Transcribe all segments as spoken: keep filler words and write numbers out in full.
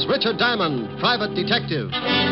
as Richard Diamond, private detective.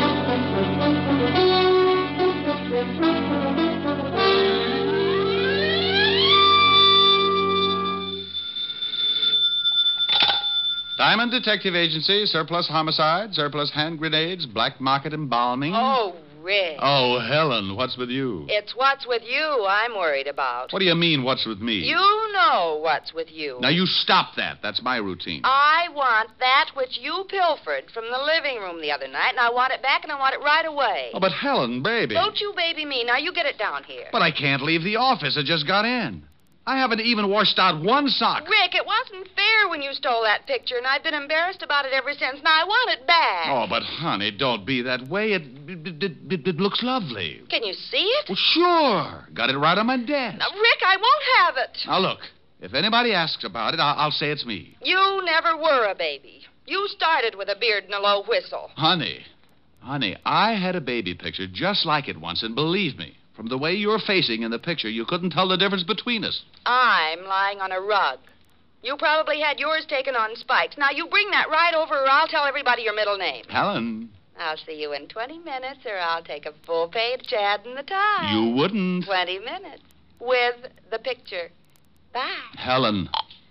Diamond Detective Agency, surplus homicide, surplus hand grenades, black market embalming. Oh, Rick. Oh, Helen, what's with you? It's what's with you I'm worried about. What do you mean, what's with me? You know what's with you. Now, you stop that. That's my routine. I want that which you pilfered from the living room the other night, and I want it back, and I want it right away. Oh, but Helen, baby. Don't you baby me. Now, you get it down here. But I can't leave the office. I just got in. I haven't even washed out one sock. Rick, it wasn't fair when you stole that picture, and I've been embarrassed about it ever since. Now, I want it back. Oh, but, honey, don't be that way. It, it, it, it, it looks lovely. Can you see it? Well, sure. Got it right on my desk. Now, Rick, I won't have it. Now, look. If anybody asks about it, I'll, I'll say it's me. You never were a baby. You started with a beard and a low whistle. Honey, honey, I had a baby picture just like it once, and believe me, from the way you're facing in the picture, you couldn't tell the difference between us. I'm lying on a rug. You probably had yours taken on spikes. Now, you bring that right over, or I'll tell everybody your middle name. Helen. I'll see you in twenty minutes, or I'll take a full-page ad in the Times. You wouldn't. twenty minutes. With the picture. Bye. Helen.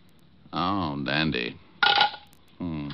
Oh, dandy. Hmm.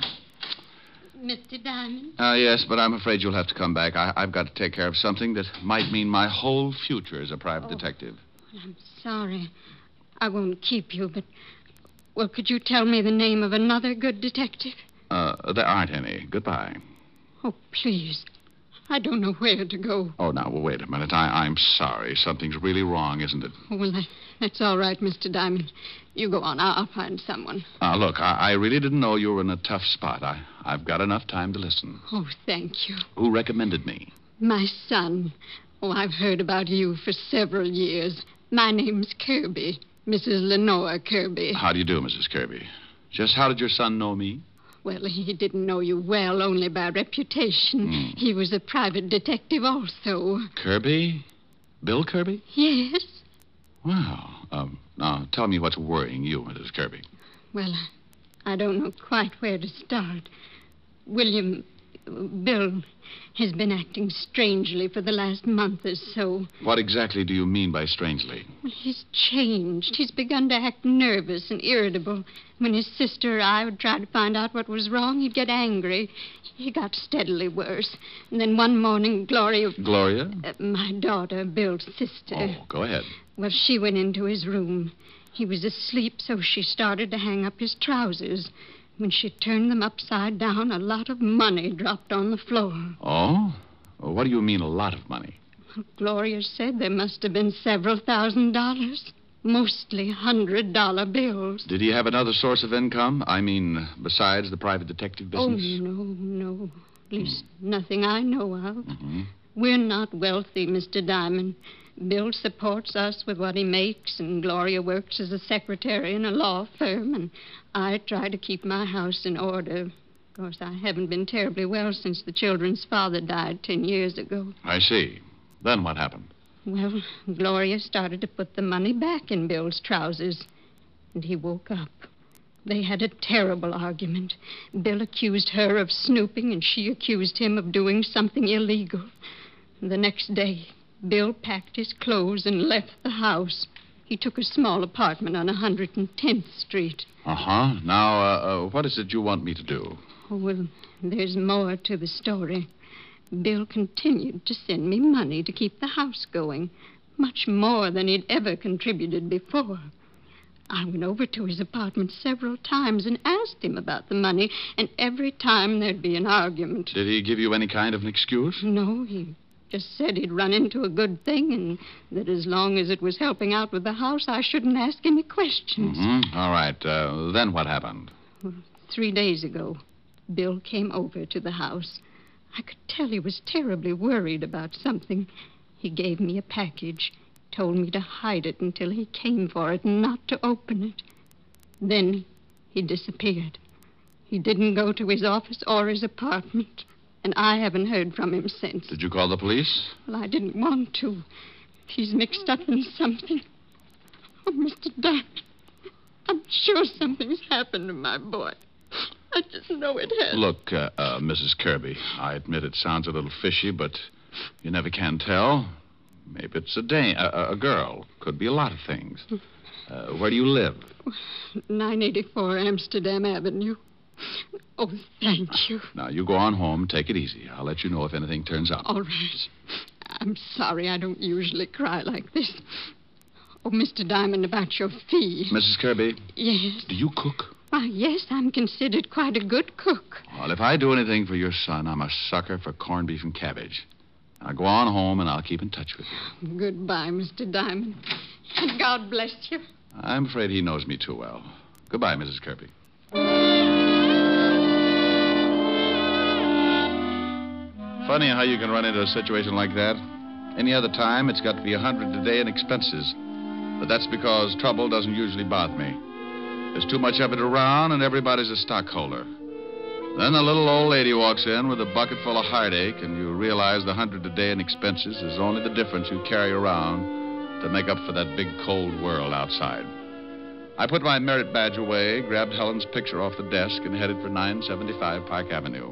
Mister Diamond? Uh, yes, but I'm afraid you'll have to come back. I, I've got to take care of something that might mean my whole future as a private oh, detective. I'm sorry. I won't keep you, but... Well, could you tell me the name of another good detective? Uh, there aren't any. Goodbye. Oh, please. I don't know where to go. Oh, now, well, wait a minute. I, I'm sorry. Something's really wrong, isn't it? Oh, well, that, that's all right, Mister Diamond. You go on. I'll, I'll find someone. Uh, look, I, I really didn't know you were in a tough spot. I, I've got enough time to listen. Oh, thank you. Who recommended me? My son. Oh, I've heard about you for several years. My name's Kirby, Missus Lenore Kirby. How do you do, Missus Kirby? Just how did your son know me? Well, he didn't know you well, only by reputation. Mm. He was a private detective also. Kirby? Bill Kirby? Yes. Wow. Um, now, tell me what's worrying you, Missus Kirby. Well, I don't know quite where to start. William, Bill, has been acting strangely for the last month or so. What exactly do you mean by strangely? Well, he's changed. He's begun to act nervous and irritable. When his sister or I would try to find out what was wrong, he'd get angry. He got steadily worse. And then one morning, Gloria... Gloria? Uh, my daughter, Bill's sister. Oh, go ahead. Well, she went into his room. He was asleep, so she started to hang up his trousers. When she turned them upside down, a lot of money dropped on the floor. Oh? Well, what do you mean, a lot of money? Well, Gloria said there must have been several thousand dollars. Mostly hundred-dollar bills. Did he have another source of income? I mean, besides the private detective business? Oh, no, no. At least mm. nothing I know of. Mm-hmm. We're not wealthy, Mister Diamond. Bill supports us with what he makes, and Gloria works as a secretary in a law firm, and I try to keep my house in order. Of course, I haven't been terribly well since the children's father died ten years ago. I see. Then what happened? Well, Gloria started to put the money back in Bill's trousers, and he woke up. They had a terrible argument. Bill accused her of snooping, and she accused him of doing something illegal. The next day, Bill packed his clothes and left the house. He took a small apartment on one hundred tenth Street. Uh-huh. Now, uh, uh, what is it you want me to do? Oh, well, there's more to the story. Bill continued to send me money to keep the house going, much more than he'd ever contributed before. I went over to his apartment several times and asked him about the money, and every time there'd be an argument. Did he give you any kind of an excuse? No, he just said he'd run into a good thing, and that as long as it was helping out with the house, I shouldn't ask any questions. Mm-hmm. All right. Uh, then what happened? Well, three days ago, Bill came over to the house. I could tell he was terribly worried about something. He gave me a package, told me to hide it until he came for it and not to open it. Then he disappeared. He didn't go to his office or his apartment, and I haven't heard from him since. Did you call the police? Well, I didn't want to. He's mixed up in something. Oh, Mister Diamond, I'm sure something's happened to my boy. I just know it has. Look, uh, uh, Missus Kirby, I admit it sounds a little fishy, but you never can tell. Maybe it's a dame, a, a girl. Could be a lot of things. Uh, where do you live? nine eighty-four Amsterdam Avenue. Oh, thank you. Now, you go on home. Take it easy. I'll let you know if anything turns up. All right. I'm sorry I don't usually cry like this. Oh, Mister Diamond, about your fee. Missus Kirby? Yes. Do you cook? Why, yes, I'm considered quite a good cook. Well, if I do anything for your son, I'm a sucker for corned beef and cabbage. Now, go on home, and I'll keep in touch with you. Goodbye, Mister Diamond. And God bless you. I'm afraid he knows me too well. Goodbye, Missus Kirby. Funny how you can run into a situation like that. Any other time, it's got to be a hundred a day in expenses. But that's because trouble doesn't usually bother me. There's too much of it around, and everybody's a stockholder. Then the little old lady walks in with a bucket full of heartache, and you realize the hundred a day in expenses is only the difference you carry around to make up for that big cold world outside. I put my merit badge away, grabbed Helen's picture off the desk, and headed for nine seventy-five Park Avenue.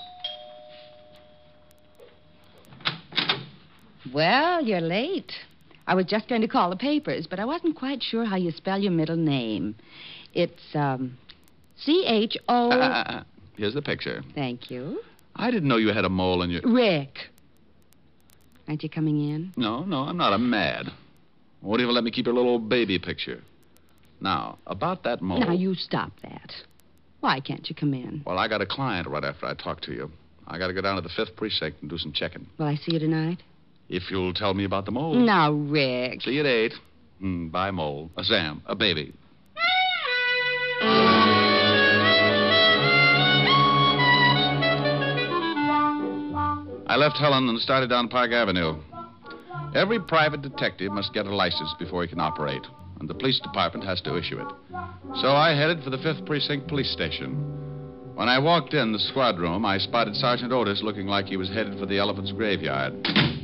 Well, you're late. I was just going to call the papers, but I wasn't quite sure how you spell your middle name. It's, um, C H O... Uh, here's the picture. Thank you. I didn't know you had a mole in your... Rick. Aren't you coming in? No, no, I'm not. I'm mad. Won't even let me keep your little old baby picture. Now, about that mole... Now, you stop that. Why can't you come in? Well, I got a client right after I talk to you. I got to go down to the fifth precinct and do some checking. Will I see you tonight? If you'll tell me about the mole. Now, Rick. See you at eight. Mm, bye, mole. A Sam, a baby. I left Helen and started down Park Avenue. Every private detective must get a license before he can operate, and the police department has to issue it. So I headed for the fifth Precinct Police Station. When I walked in the squad room, I spotted Sergeant Otis looking like he was headed for the elephant's graveyard.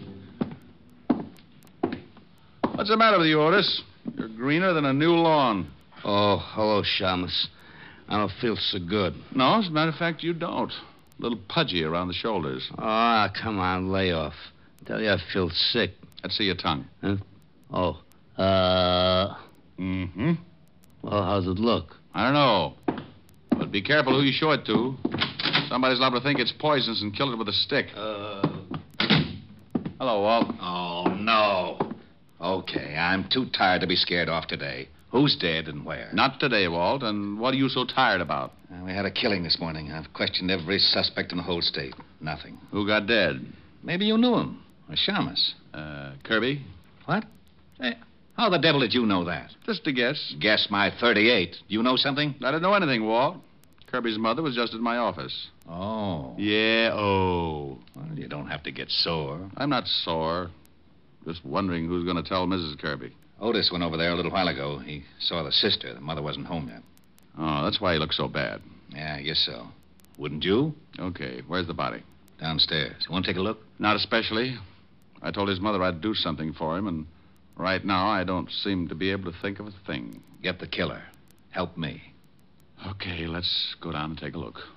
What's the matter with you, Otis? You're greener than a new lawn. Oh, hello, Shamus. I don't feel so good. No, as a matter of fact, you don't. A little pudgy around the shoulders. Ah, come on, lay off. I tell you, I feel sick. Let's see your tongue. Huh? Oh, uh... Mm-hmm. Well, how's it look? I don't know. But be careful who you show it to. Somebody's liable to think it's poisonous and kill it with a stick. Uh... Hello, Walt. Oh, no. Okay, I'm too tired to be scared off today. Who's dead and where? Not today, Walt. And what are you so tired about? Uh, we had a killing this morning. I've questioned every suspect in the whole state. Nothing. Who got dead? Maybe you knew him. Or Shamus. Uh, Kirby? What? Hey, how the devil did you know that? Just a guess. Guess my thirty-eight. Do you know something? I didn't know anything, Walt. Kirby's mother was just at my office. Oh. Yeah, oh. Well, you don't have to get sore. I'm not sore. Just wondering who's going to tell Missus Kirby. Otis went over there a little while ago. He saw the sister. The mother wasn't home yet. Oh, that's why he looks so bad. Yeah, I guess so. Wouldn't you? Okay, where's the body? Downstairs. You want to take a look? Not especially. I told his mother I'd do something for him, and right now I don't seem to be able to think of a thing. Get the killer. Help me. Okay, let's go down and take a look.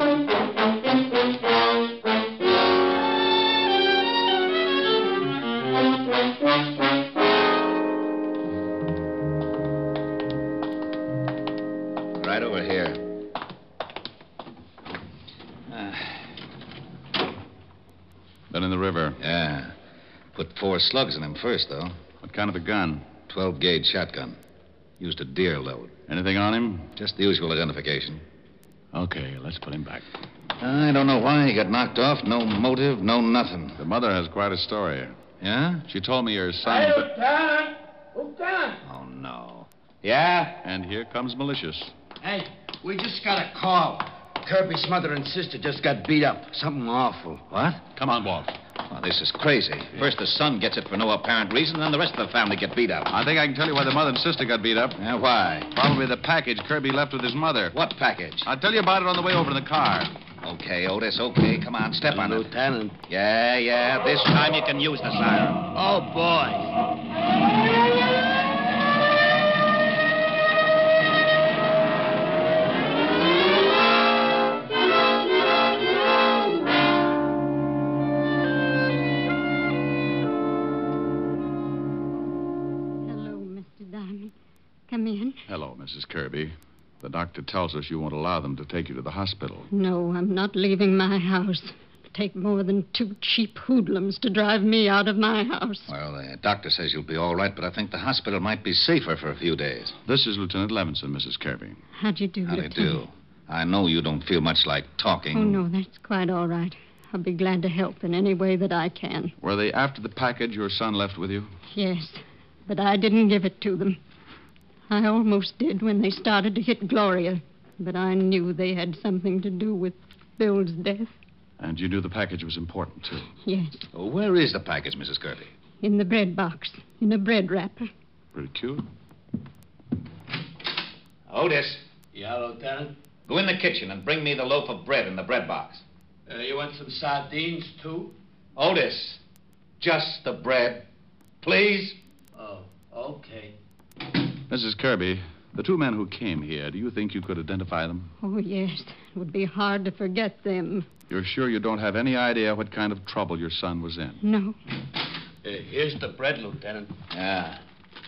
Right over here. Uh, Been in the river. yeah. Put four slugs in him first, though. What kind of a gun? twelve gauge shotgun. Used a deer load. Anything on him? Just the usual identification. Okay, let's put him back. I don't know why he got knocked off. No motive, no nothing. The mother has quite a story. Yeah? She told me your son... Lieutenant! Lieutenant! Oh, no. Yeah? And here comes Malicious. Hey, we just got a call. Kirby's mother and sister just got beat up. Something awful. What? Come on, Walt. Oh, this is crazy. First the son gets it for no apparent reason, then the rest of the family get beat up. I think I can tell you why the mother and sister got beat up. Yeah, why? Probably the package Kirby left with his mother. What package? I'll tell you about it on the way over in the car. Okay, Otis, okay. Come on, step on it. Lieutenant. Yeah, yeah. This time you can use the siren. Oh, boy. Come in. Hello, Missus Kirby. The doctor tells us you won't allow them to take you to the hospital. No, I'm not leaving my house. It'll take more than two cheap hoodlums to drive me out of my house. Well, the doctor says you'll be all right, but I think the hospital might be safer for a few days. This is Lieutenant Levinson, Missus Kirby. How'd you do, How do you Lieutenant? do? I know you don't feel much like talking. Oh, no, that's quite all right. I'll be glad to help in any way that I can. Were they after the package your son left with you? Yes, but I didn't give it to them. I almost did when they started to hit Gloria, but I knew they had something to do with Bill's death. And you knew the package was important, too. Yes, Oh, where is the package, Missus Kirby? in the bread box, in a bread wrapper. Pretty cute. Otis, Yeah, Lieutenant? go in the kitchen and bring me the loaf of bread in the bread box. Uh, you want some sardines, too? Otis, just the bread, please. Oh, okay. Missus Kirby, the two men who came here, do you think you could identify them? Oh, yes, it would be hard to forget them. You're sure you don't have any idea what kind of trouble your son was in? No. Uh, here's the bread, Lieutenant. Yeah.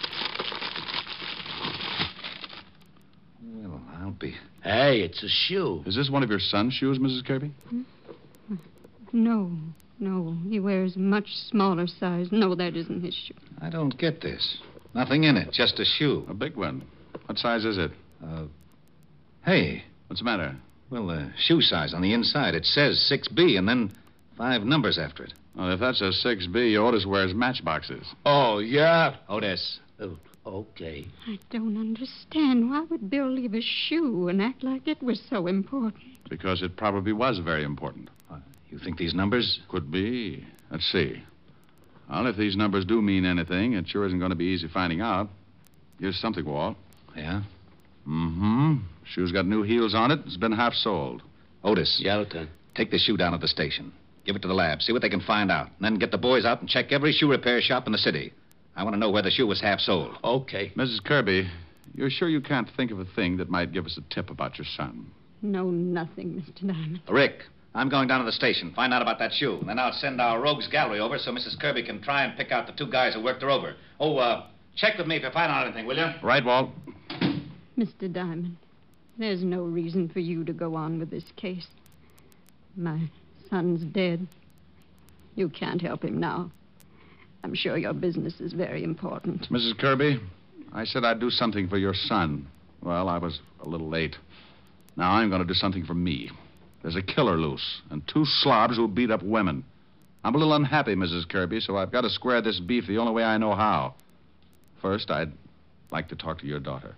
Well, I'll be... Hey, it's a shoe. Is this one of your son's shoes, Missus Kirby? No, no. He wears a much smaller size. No, that isn't his shoe. I don't get this. Nothing in it, just a shoe. A big one. What size is it? Uh, hey, What's the matter? well, the shoe size on the inside, it says six B and then five numbers after it. Well, if that's a six B, Otis wears matchboxes. Oh, yeah? Otis, Oh, okay. I don't understand. Why would Bill leave a shoe and act like it was so important? Because it probably was very important. you think these numbers? Could be. Let's see. Well, if these numbers do mean anything, it sure isn't going to be easy finding out. Here's something, Walt. Yeah? Mm-hmm. Shoe's got new heels on it. It's been half soled. Otis, Yeah, Lieutenant. take the shoe down to the station. Give it to the lab. See what they can find out. And then get the boys out and check every shoe repair shop in the city. I want to know where the shoe was half sold. Okay. Missus Kirby, you're sure you can't think of a thing that might give us a tip about your son? No, nothing, Mister Diamond. Rick, I'm going down to the station. Find out about that shoe. And then I'll send our rogues gallery over so Missus Kirby can try and pick out the two guys who worked her over. Oh, uh, check with me if you find out anything, will you? Right, Walt? Mister Diamond, there's no reason for you to go on with this case. My son's dead. You can't help him now. I'm sure your business is very important. Missus Kirby, I said I'd do something for your son. Well, I was a little late. Now I'm going to do something for me. There's a killer loose, and two slobs who beat up women. I'm a little unhappy, Missus Kirby, so I've got to square this beef the only way I know how. First, I'd like to talk to your daughter.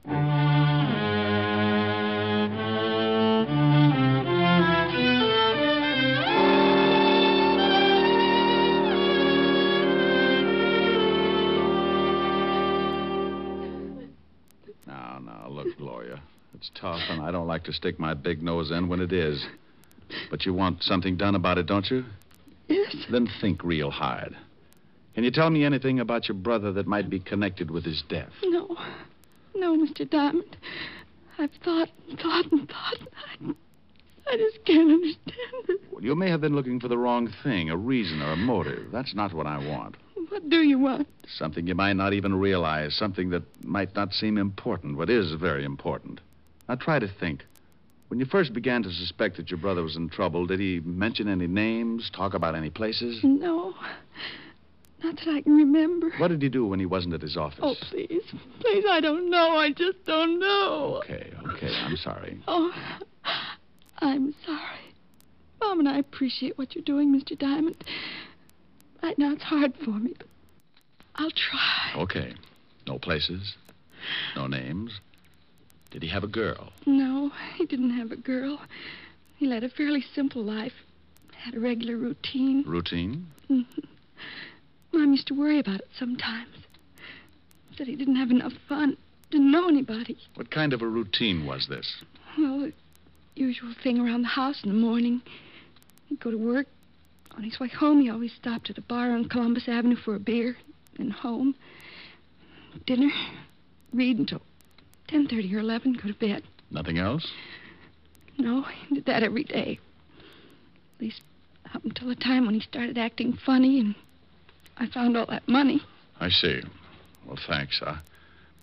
Now, now, look, Gloria. It's tough, and I don't like to stick my big nose in when it is. But you want something done about it, don't you? Yes. Then think real hard. Can you tell me anything about your brother that might be connected with his death? No. No, Mister Diamond. I've thought and thought and thought. I, I just can't understand it. Well, you may have been looking for the wrong thing, a reason or a motive. That's not what I want. What do you want? Something you might not even realize, something that might not seem important, but is very important. Now, try to think. When you first began to suspect that your brother was in trouble, did he mention any names, talk about any places? No. Not that I can remember. What did he do when he wasn't at his office? Oh, please. Please, I don't know. I just don't know. Okay, okay, I'm sorry. Oh, I'm sorry. Mom and I appreciate what you're doing, Mister Diamond. Right now it's hard for me, but I'll try. Okay. No places? No names? Did he have a girl? No, he didn't have a girl. He led a fairly simple life. Had a regular routine. Routine? Mm-hmm. Mom used to worry about it sometimes. Said he didn't have enough fun. Didn't know anybody. What kind of a routine was this? Well, the usual thing around the house in the morning. He'd go to work. On his way home, he always stopped at a bar on Columbus Avenue for a beer. Then home. Dinner. Read until ten thirty or eleven. Go to bed. Nothing else? No, he did that every day. At least up until the time when he started acting funny and I found all that money. I see. Well, thanks. Uh,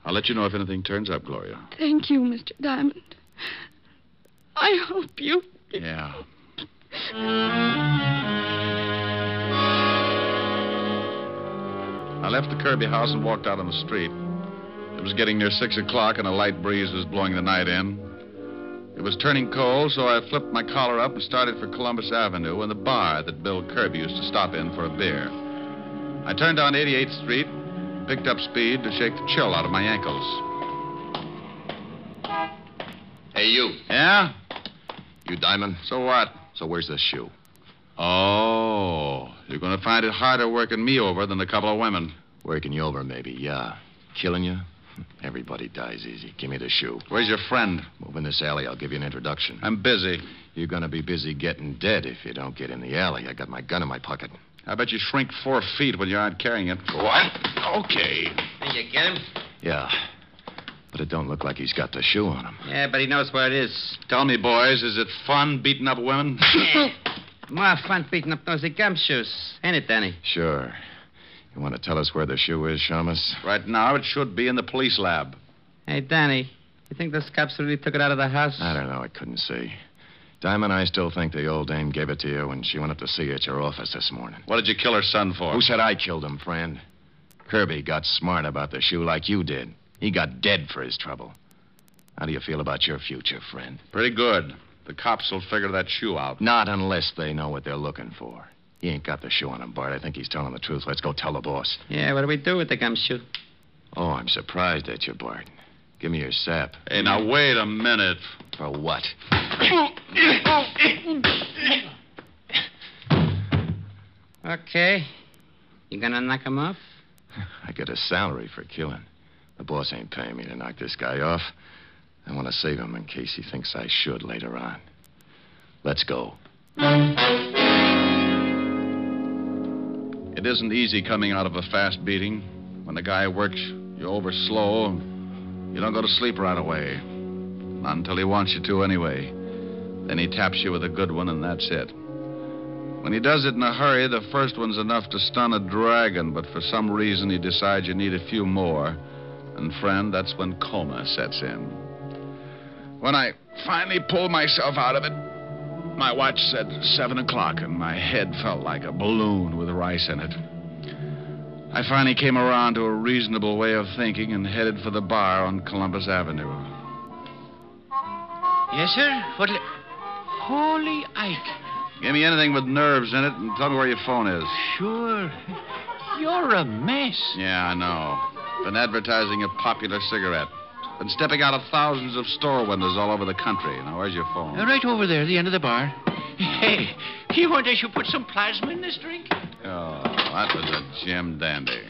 I'll let you know if anything turns up, Gloria. Thank you, Mister Diamond. I hope you... Yeah. I left the Kirby house and walked out on the street. It was getting near six o'clock, and a light breeze was blowing the night in. It was turning cold, so I flipped my collar up and started for Columbus Avenue and the bar that Bill Kirby used to stop in for a beer. I turned on eighty-eighth Street, picked up speed to shake the chill out of my ankles. Hey, you. Yeah? You Diamond? So what? So where's this shoe? Oh, you're going to find it harder working me over than a couple of women. Working you over, maybe, yeah. Killing you? Everybody dies easy. Give me the shoe. Where's your friend? Move in this alley. I'll give you an introduction. I'm busy. You're going to be busy getting dead if you don't get in the alley. I got my gun in my pocket. I bet you shrink four feet when you aren't carrying it. What? Okay. Did you get him? Yeah. But it don't look like he's got the shoe on him. Yeah, but he knows where it is. Tell me, boys, is it fun beating up women? More fun beating up those gumshoes. Ain't it, Danny? Sure. You want to tell us where the shoe is, Shamus? Right now, it should be in the police lab. Hey, Danny, you think those cops really took it out of the house? I don't know. I couldn't see. Diamond, I still think the old dame gave it to you when she went up to see you at your office this morning. What did you kill her son for? Who said I killed him, friend? Kirby got smart about the shoe like you did. He got dead for his trouble. How do you feel about your future, friend? Pretty good. The cops will figure that shoe out. Not unless they know what they're looking for. He ain't got the shoe on him, Bart. I think he's telling the truth. Let's go tell the boss. Yeah, what do we do with the gumshoe? Oh, I'm surprised at you, Bart. Give me your sap. Hey, now, wait a minute. For what? Okay. You gonna knock him off? I get a salary for killing. The boss ain't paying me to knock this guy off. I want to save him in case he thinks I should later on. Let's go. It isn't easy coming out of a fast beating. When the guy works you over slow, you don't go to sleep right away. Not until he wants you to anyway. Then he taps you with a good one, and that's it. When he does it in a hurry, the first one's enough to stun a dragon, but for some reason he decides you need a few more. And, friend, that's when coma sets in. When I finally pulled myself out of it, my watch said seven o'clock, and my head felt like a balloon with rice in it. I finally came around to a reasonable way of thinking and headed for the bar on Columbus Avenue. Yes, sir? What? Li- Holy Ike. Give me anything with nerves in it and tell me where your phone is. Sure. You're a mess. Yeah, I know. Been advertising a popular cigarette. Been stepping out of thousands of store windows all over the country. Now, where's your phone? Uh, right over there, the end of the bar. Hey, you want I should put some plasma in this drink? Oh, that was a Jim dandy.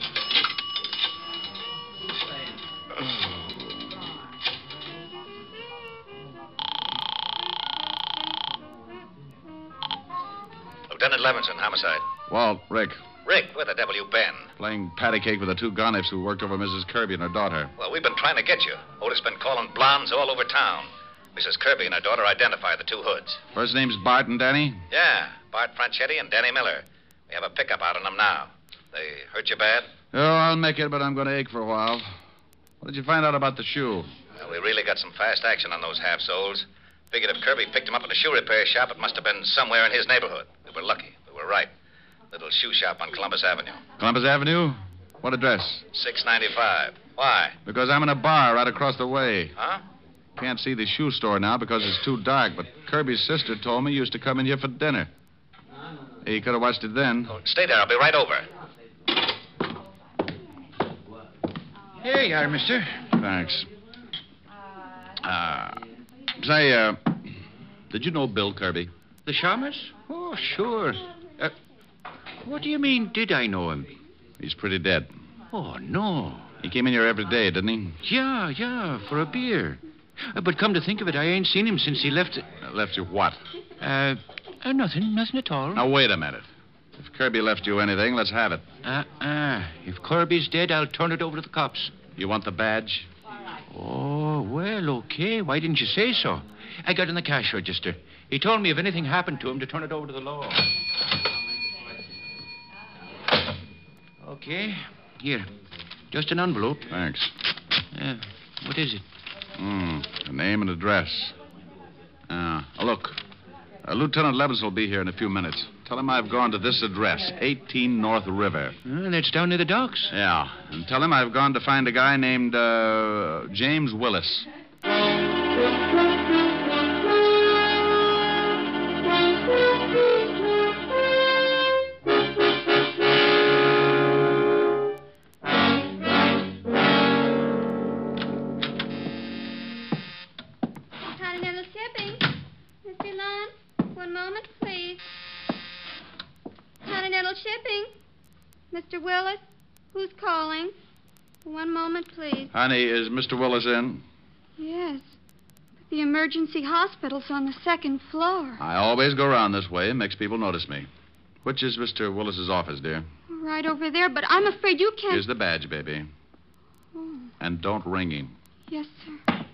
Lieutenant Levinson, homicide. Walt, Rick, Rick, where the devil you been? playing patty cake with the two gonniffs who worked over Missus Kirby and her daughter. Well, we've been trying to get you. Otis been calling blondes all over town. Missus Kirby and her daughter identify the two hoods. First name's Bart and Danny? Yeah, Bart Franchetti and Danny Miller. We have a pickup out on them now. They hurt you bad? Oh, I'll make it, but I'm going to ache for a while. What did you find out about the shoe? Well, we really got some fast action on those half-soles. Figured if Kirby picked him up at a shoe repair shop, it must have been somewhere in his neighborhood. We were lucky. We were right. Little shoe shop on Columbus Avenue. Columbus Avenue? What address? six ninety-five. Why? Because I'm in a bar right across the way. Huh? Can't see the shoe store now because it's too dark, but Kirby's sister told me you used to come in here for dinner. He could have watched it then. Oh, stay there. I'll be right over. Here you are, mister. Thanks. Uh, say, uh, did you know Bill Kirby? The Shamus? Oh, sure. Uh, what do you mean, did I know him? He's pretty dead. Oh, no. He came in here every day, didn't he? Yeah, yeah, for a beer. Uh, but come to think of it, I ain't seen him since he left... Uh, left you what? Uh, uh, nothing, nothing at all. Now, wait a minute. If Kirby left you anything, let's have it. Uh-uh. If Kirby's dead, I'll turn it over to the cops. You want the badge? Oh, well, okay. Why didn't you say so? I got in the cash register. He told me if anything happened to him to turn it over to the law. Okay. Here. Just an envelope. Thanks. Uh, what is it? Hmm, a name and address. Uh, look, uh, Lieutenant Levins will be here in a few minutes. Tell him I've gone to this address, eighteen North River. Uh, that's down near the docks. Yeah, and tell him I've gone to find a guy named uh, James Willis. Continental Shipping. Mister Lund, one moment, please. Continental Shipping. Mister Willis, who's calling? One moment, please. Honey, is Mister Willis in? Yes. But the emergency hospital's on the second floor. I always go around this way. It makes people notice me. Which is Mister Willis's office, dear? Right over there, but I'm afraid you can't... Here's the badge, baby. Oh, And don't ring him. yes, sir.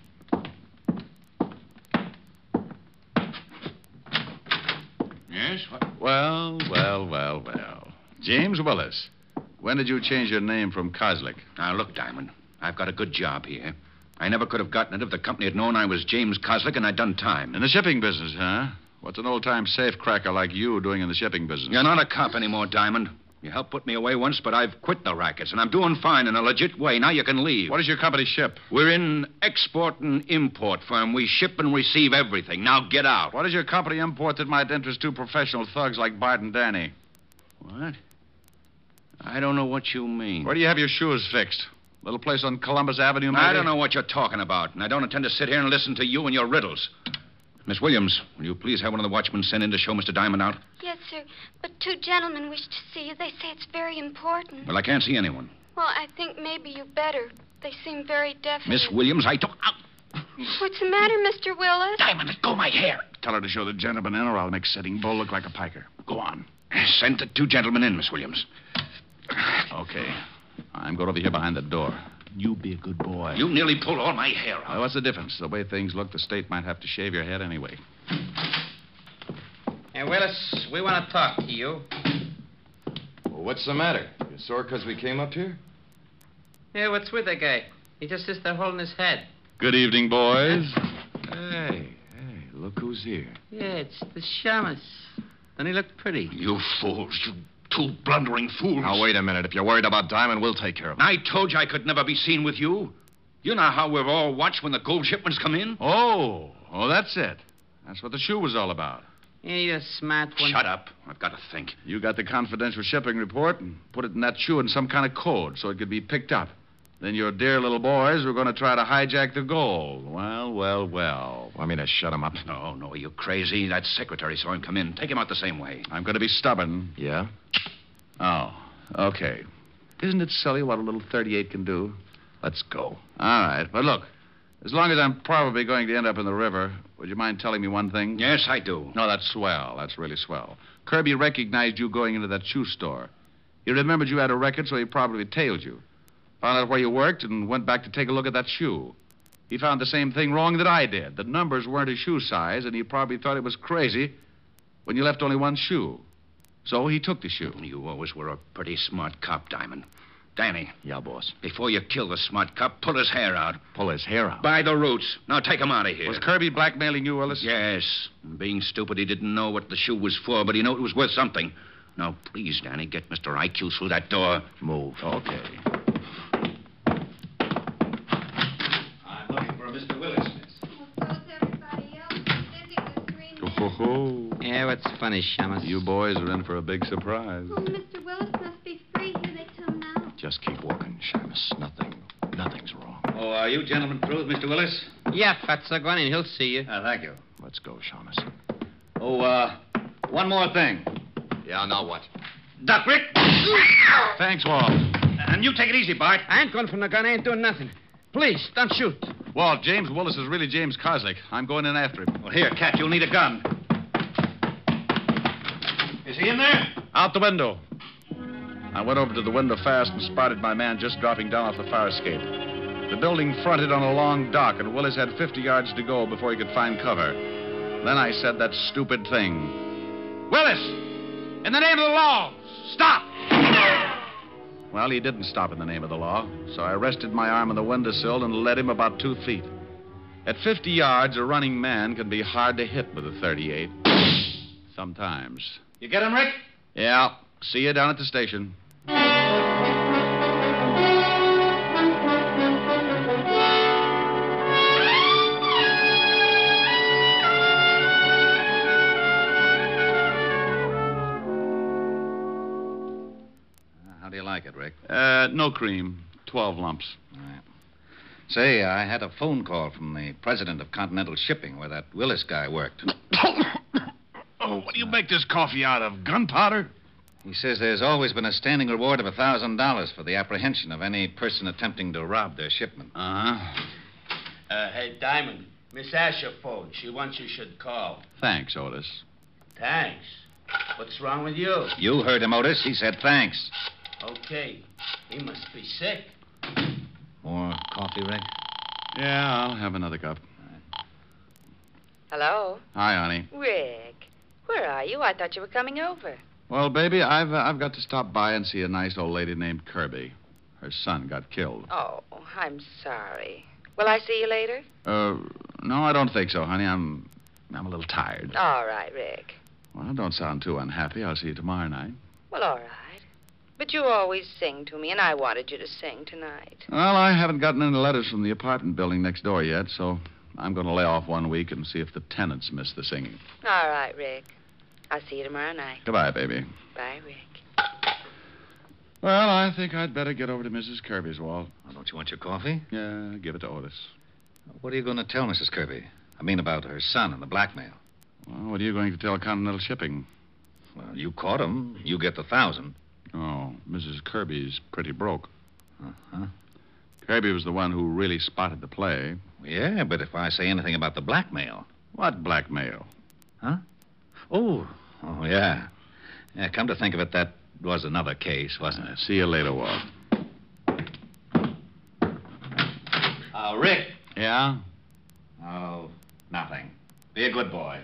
Yes? What? Well, well, well, well. James Willis. When did you change your name from Kozlik? Now, look, Diamond. I've got a good job here. I never could have gotten it if the company had known I was James Kozlik and I'd done time. In the shipping business, huh? What's an old-time safecracker like you doing in the shipping business? You're not a cop anymore, Diamond. You helped put me away once, but I've quit the rackets, and I'm doing fine in a legit way. Now you can leave. What does your company ship? We're in export and import firm. We ship and receive everything. Now get out. What does your company import that might interest two professional thugs like Bart and Danny? What? I don't know what you mean. Where do you have your shoes fixed? Little place on Columbus Avenue, maybe? I don't know what you're talking about, and I don't intend to sit here and listen to you and your riddles. Miss Williams, will you please have one of the watchmen sent in to show Mister Diamond out? Yes, sir. But two gentlemen wish to see you. They say it's very important. Well, I can't see anyone. Well, I think maybe you better. They seem very definite. Miss Williams, I don't... Ow. What's the matter, Mister Willis? Diamond, let go of my hair. Tell her to show the gentleman in, or I'll make Sitting Bull look like a piker. Go on. Send the two gentlemen in, Miss Williams. Okay. I'm going over here behind the door. You be a good boy. You nearly pulled all my hair out. Well, what's the difference? The way things look, the state might have to shave your head anyway. Hey, Willis, we want to talk to you. Well, what's the matter? You sore because we came up here? Yeah, what's with the guy? He just sits there holding his head. Good evening, boys. Hey, hey, look who's here. Yeah, it's the shamus. Doesn't he look pretty? You fools, you two blundering fools. Now, wait a minute. If you're worried about Diamond, we'll take care of him. I told you I could never be seen with you. You know how we're all watched when the gold shipments come in? Oh, oh, that's it. That's what the shoe was all about. Yeah, you're a smart one. Shut up. I've got to think. You got the confidential shipping report and put it in that shoe in some kind of code so it could be picked up. Then your dear little boys were going to try to hijack the gold. Well, well, well. Want me to shut him up? No, no, are you crazy? That secretary saw him come in. Take him out the same way. I'm going to be stubborn. Yeah? Oh, okay. Isn't it silly what a little thirty-eight can do? Let's go. All right, but look, as long as I'm probably going to end up in the river, would you mind telling me one thing? Yes, I do. No, that's swell. That's really swell. Kirby recognized you going into that shoe store. He remembered you had a record, so he probably tailed you. Found out where you worked and went back to take a look at that shoe. He found the same thing wrong that I did. The numbers weren't his shoe size, and he probably thought it was crazy when you left only one shoe. So he took the shoe. You always were a pretty smart cop, Diamond. Danny. Yeah, boss. Before you kill the smart cop, pull his hair out. Pull his hair out? By the roots. Now take him out of here. Was Kirby blackmailing you, Willis? Yes. Being stupid, he didn't know what the shoe was for, but he knew it was worth something. Now, please, Danny, get Mister I Q through that door. Move. Okay. I'm looking for Mister Willis, miss. Well, so's everybody else. Cindy was screaming. Ho, ho, ho. Yeah, what's funny, shamus? You boys are in for a big surprise. Oh, Mister Willis must be free. Here they come now. Just keep walking, Shamus. Nothing, nothing's wrong. Oh, are you gentlemen through with Mister Willis? Yeah, Fatso, go on in. He'll see you. Uh, thank you. Let's go, Shamus. Oh, uh, one more thing. Yeah, now what? Duck, Rick! Thanks, Walt. And you take it easy, Bart. I ain't going from the gun. I ain't doing nothing. Please, don't shoot. Walt, James Willis is really James Kozlik. I'm going in after him. Well, here, Cat, you'll need a gun. Is he in there? Out the window. I went over to the window fast and spotted my man just dropping down off the fire escape. The building fronted on a long dock, and Willis had fifty yards to go before he could find cover. Then I said that stupid thing. Willis! In the name of the law, stop! Well, he didn't stop in the name of the law, so I rested my arm on the windowsill and led him about two feet. At fifty yards, a running man can be hard to hit with a thirty-eight. Sometimes. You get him, Rick? Yeah. See you down at the station. How do you like it, Rick? Uh, no cream. Twelve lumps. All right. Say, I had a phone call from the president of Continental Shipping where that Willis guy worked. Oh, what do you make this coffee out of? Gunpowder? He says there's always been a standing reward of a thousand dollars for the apprehension of any person attempting to rob their shipment. Uh-huh. Uh, hey, Diamond, Miss Asher phoned. She wants you should call. Thanks, Otis. Thanks. What's wrong with you? You heard him, Otis. He said thanks. Okay. He must be sick. More coffee, Rick? Yeah, I'll have another cup. Hello? Hi, honey. Rick, where are you? I thought you were coming over. Well, baby, I've uh, I've got to stop by and see a nice old lady named Kirby. Her son got killed. Oh, I'm sorry. Will I see you later? Uh, no, I don't think so, honey. I'm I'm a little tired. All right, Rick. Well, don't sound too unhappy. I'll see you tomorrow night. Well, all right. But you always sing to me, and I wanted you to sing tonight. Well, I haven't gotten any letters from the apartment building next door yet, so I'm going to lay off one week and see if the tenants miss the singing. All right, Rick. I'll see you tomorrow night. Goodbye, baby. Bye, Rick. Well, I think I'd better get over to Missus Kirby's, Walt. Oh, don't you want your coffee? Yeah, give it to Otis. What are you going to tell Missus Kirby? I mean about her son and the blackmail. Well, what are you going to tell Continental Shipping? Well, you caught him. You get the thousand. Oh, Missus Kirby's pretty broke. Uh-huh. Kirby was the one who really spotted the play. Yeah, but if I say anything about the blackmail. What blackmail? Huh? Oh, oh, yeah. Yeah, come to think of it, that was another case, wasn't Uh, it? see you later, Walt. Uh, Rick. Yeah? Oh, nothing. Be a good boy.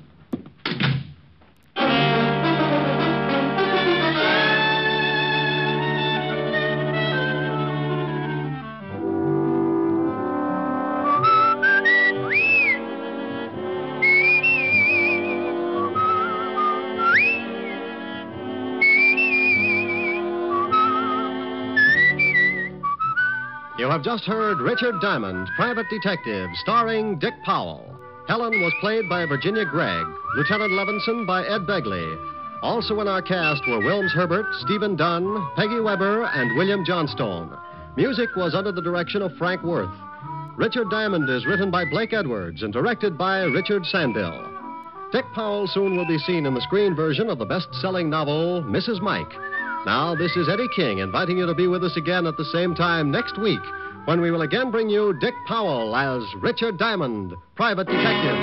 You have just heard Richard Diamond, Private Detective, starring Dick Powell. Helen was played by Virginia Gregg, Lieutenant Levinson by Ed Begley. Also in our cast were Wilms Herbert, Stephen Dunn, Peggy Weber, and William Johnstone. Music was under the direction of Frank Worth. Richard Diamond is written by Blake Edwards and directed by Richard Sandell. Dick Powell soon will be seen in the screen version of the best-selling novel, Missus Mike. Now, this is Eddie King inviting you to be with us again at the same time next week when we will again bring you Dick Powell as Richard Diamond, Private Detective.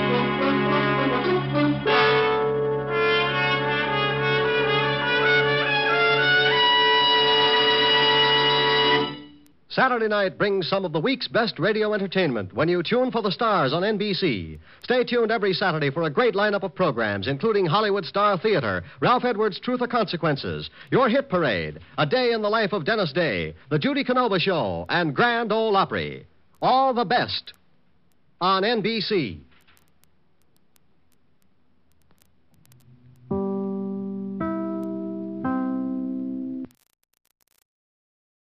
Saturday night brings some of the week's best radio entertainment when you tune for the stars on N B C. Stay tuned every Saturday for a great lineup of programs, including Hollywood Star Theater, Ralph Edwards' Truth or Consequences, Your Hit Parade, A Day in the Life of Dennis Day, The Judy Canova Show, and Grand Ole Opry. All the best on N B C.